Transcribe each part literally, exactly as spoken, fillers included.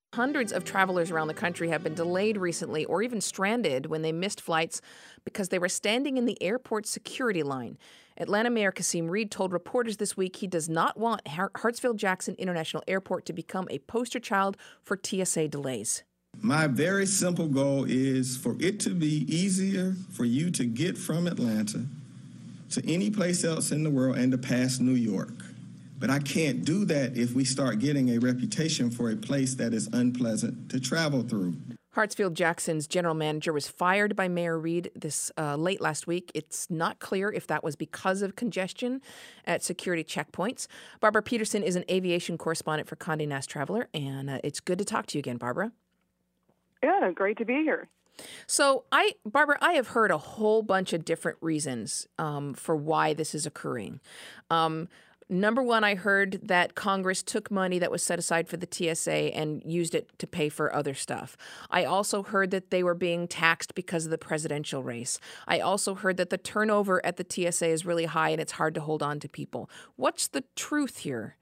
Hundreds of travelers around the country have been delayed recently or even stranded when they missed flights because they were standing in the airport security line. Atlanta Mayor Kasim Reed told reporters this week he does not want Hartsfield-Jackson International Airport to become a poster child for T S A delays. My very simple goal is for it to be easier for you to get from Atlanta to any place else in the world and to pass New York. But I can't do that if we start getting a reputation for a place that is unpleasant to travel through. Hartsfield-Jackson's general manager was fired by Mayor Reed this uh, late last week. It's not clear if that was because of congestion at security checkpoints. Barbara Peterson is an aviation correspondent for Condé Nast Traveler, and uh, it's good to talk to you again, Barbara. Yeah, great to be here. So, I, Barbara, I have heard a whole bunch of different reasons um, for why this is occurring. Um, Number one, I heard that Congress took money that was set aside for the T S A and used it to pay for other stuff. I also heard that they were being taxed because of the presidential race. I also heard that the turnover at the T S A is really high and it's hard to hold on to people. What's the truth here?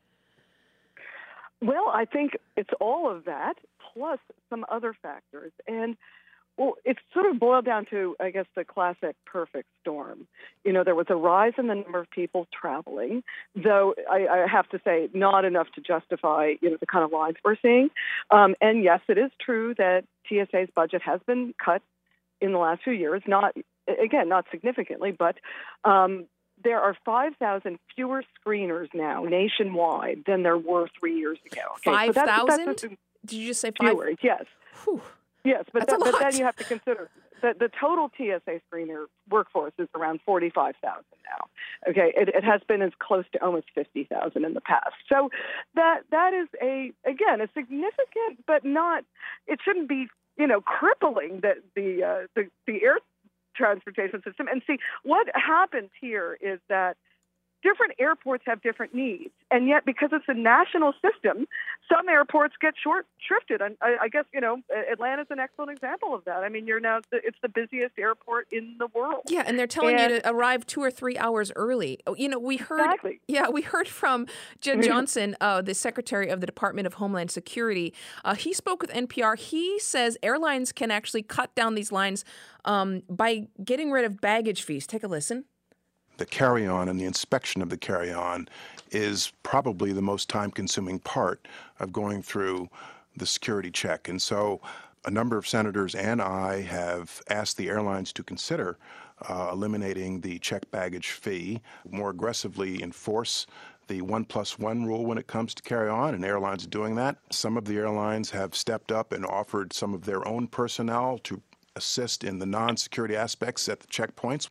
Well, I think it's all of that plus some other factors. And well, it's sort of boiled down to, I guess, the classic perfect storm. You know, there was a rise in the number of people traveling, though I, I have to say not enough to justify, you know, the kind of lines we're seeing. Um, and yes, it is true that T S A's budget has been cut in the last few years. Not, again, not significantly, but um, there are five thousand fewer screeners now nationwide than there were three years ago. Okay? five thousand? So Did you just say five? Fewer, yes. Whew. Yes, but, That's that, a lot. but then you have to consider that the total T S A screener workforce is around forty-five thousand now. Okay, it, it has been as close to almost fifty thousand in the past. So that that is a again a significant, but not. It shouldn't be you know crippling that the uh, the the air transportation system. And see what happens here is that different airports have different needs, and yet because it's a national system, some airports get short shrifted. And I, I guess you know Atlanta's an excellent example of that. I mean, you're now it's the busiest airport in the world. Yeah, and they're telling and, you to arrive two or three hours early. You know, we heard. Exactly. Yeah, we heard from Jed Johnson, uh, the Secretary of the Department of Homeland Security. Uh, he spoke with N P R. He says airlines can actually cut down these lines um, by getting rid of baggage fees. Take a listen. The carry-on and the inspection of the carry-on is probably the most time-consuming part of going through the security check. And so a number of senators and I have asked the airlines to consider uh, eliminating the checked baggage fee, more aggressively enforce the one plus one rule when it comes to carry-on, and airlines are doing that. Some of the airlines have stepped up and offered some of their own personnel to assist in the non-security aspects at the checkpoints.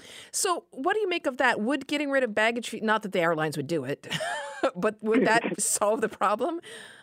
So what do you make of that? Would getting rid of baggage fee, not that the airlines would do it, but would that solve the problem?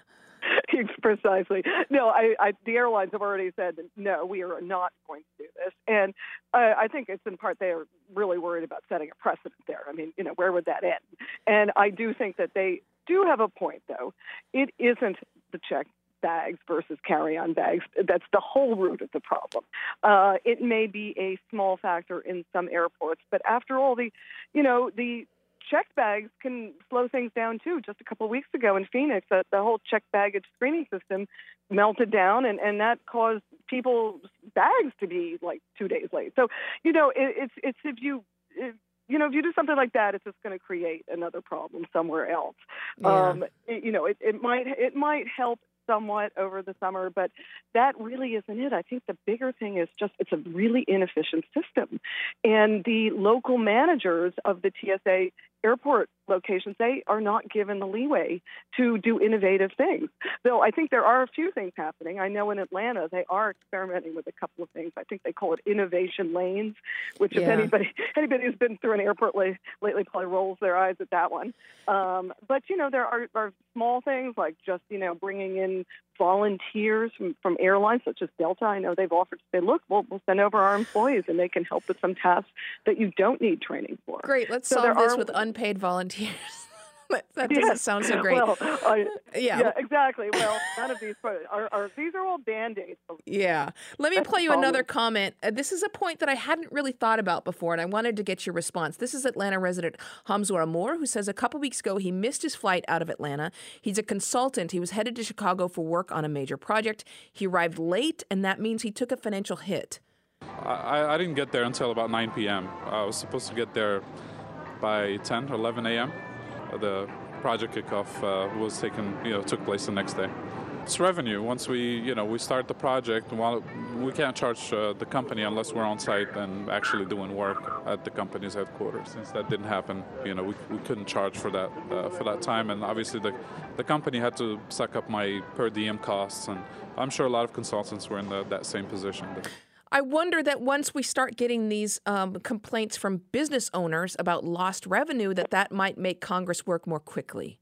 Precisely. No, I, I, the airlines have already said, no, we are not going to do this. And uh, I think it's in part they are really worried about setting a precedent there. I mean, you know, where would that end? And I do think that they do have a point, though. It isn't the check bags versus carry-on bags. That's the whole root of the problem. Uh, it may be a small factor in some airports, but after all, the, you know, the checked bags can slow things down too. Just a couple of weeks ago in Phoenix, uh, the whole checked baggage screening system melted down, and, and that caused people's bags to be like two days late. So, you know, it, it's it's if you. If, You know, if you do something like that, it's just going to create another problem somewhere else. Yeah. Um, it, you know, it, it might it might help somewhat over the summer, but that really isn't it. I think the bigger thing is just it's a really inefficient system. And the local managers of the T S A airport locations, they are not given the leeway to do innovative things. Though I think there are a few things happening. I know in Atlanta they are experimenting with a couple of things. I think they call it innovation lanes, which if Yeah. anybody anybody who's been through an airport la- lately probably rolls their eyes at that one. Um, but, you know, there are, are small things like just, you know, bringing in volunteers from, from airlines such as Delta. I know they've offered to say, look, we'll, we'll send over our employees and they can help with some tasks that you don't need training for. Great. Let's So solve there this are- with unpaid volunteers. that, that doesn't Yes. sound so great. Well, I, yeah. yeah, exactly. Well, none of these are, are these are all Band-Aids. Yeah. Let me That's play the you another problem. comment. Uh, this is a point that I hadn't really thought about before, and I wanted to get your response. This is Atlanta resident Hamzour Amour, who says a couple weeks ago he missed his flight out of Atlanta. He's a consultant. He was headed to Chicago for work on a major project. He arrived late, and that means he took a financial hit. I, I didn't get there until about nine p.m. I was supposed to get there by ten or eleven a.m. The project kickoff uh, was taken, you know, took place the next day. It's revenue. Once we, you know, we start the project, while we can't charge uh, the company unless we're on site and actually doing work at the company's headquarters. Since that didn't happen, you know, we, we couldn't charge for that uh, for that time, and obviously the the company had to suck up my per diem costs, and I'm sure a lot of consultants were in the, that same position. But I wonder that once we start getting these um, complaints from business owners about lost revenue, that that might make Congress work more quickly.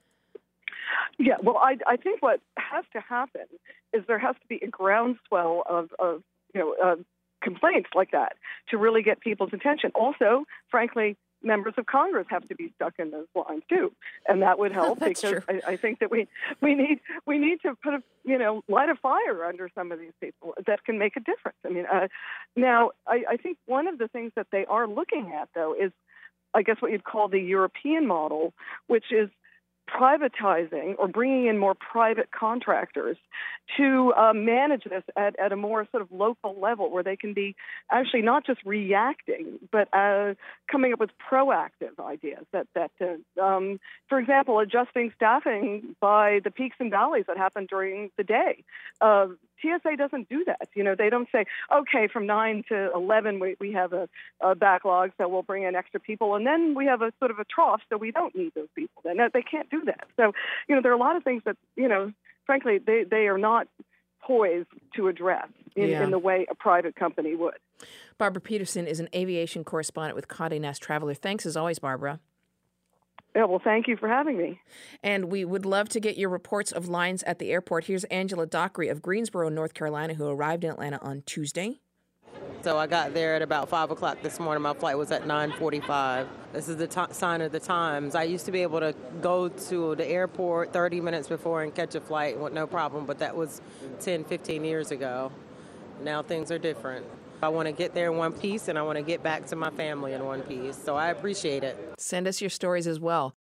Yeah, well, I, I think what has to happen is there has to be a groundswell of, of you know, uh, complaints like that to really get people's attention. Also, frankly, members of Congress have to be stuck in those lines too, and that would help That's because true. I, I think that we we need we need to put a you know light a fire under some of these people that can make a difference. I mean, uh, now I, I think one of the things that they are looking at though is, I guess, what you'd call the European model, which is privatizing or bringing in more private contractors to uh, manage this at, at a more sort of local level where they can be actually not just reacting, but uh, coming up with proactive ideas that, that uh, um, for example, adjusting staffing by the peaks and valleys that happen during the day. Uh, T S A doesn't do that. You know, they don't say, okay, from nine to eleven, we, we have a, a backlog, so we'll bring in extra people. And then we have a sort of a trough, so we don't need those people. Then they can't do that. So, you know, there are a lot of things that, you know, frankly, they, they are not poised to address in, Yeah. in the way a private company would. Barbara Peterson is an aviation correspondent with Condé Nast Traveler. Thanks as always, Barbara. Yeah, well, thank you for having me. And we would love to get your reports of lines at the airport. Here's Angela Dockery of Greensboro, North Carolina, who arrived in Atlanta on Tuesday. So I got there at about five o'clock this morning. My flight was at nine forty-five. This is the t- sign of the times. I used to be able to go to the airport thirty minutes before and catch a flight with no problem, but that was ten, fifteen years ago. Now things are different. I want to get there in one piece, and I want to get back to my family in one piece. So I appreciate it. Send us your stories as well.